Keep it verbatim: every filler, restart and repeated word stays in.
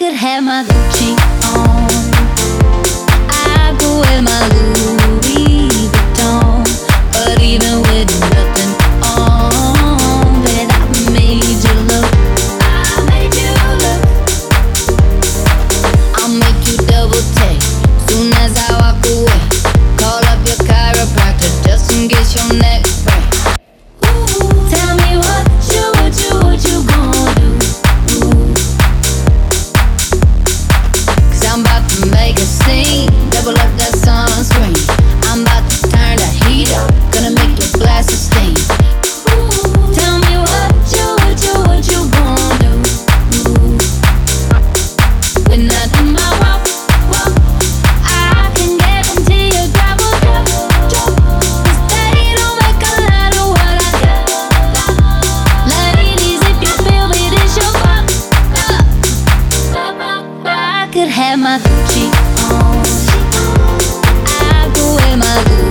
could have my Gucci on. I go with my Louis Vuitton. But even with nothing on, that I made you look. I made you look. I'll make you double take soon as I walk away. Call up your chiropractor just in case your neck break. Tell me what you, what you, what you gonna do? Cause I'm about to make a scene. Double up that sunscreen. I'm about to turn the heat up. Gonna make your glasses steam. Tell me what you, what you, what you gonna do? When I do my walk, walk, I can guarantee you drop, drop, drop. Cause they don't make a lot of what I got. Ladies, if you feel me, this your fault. I could have my Gucci on. I go with my Louis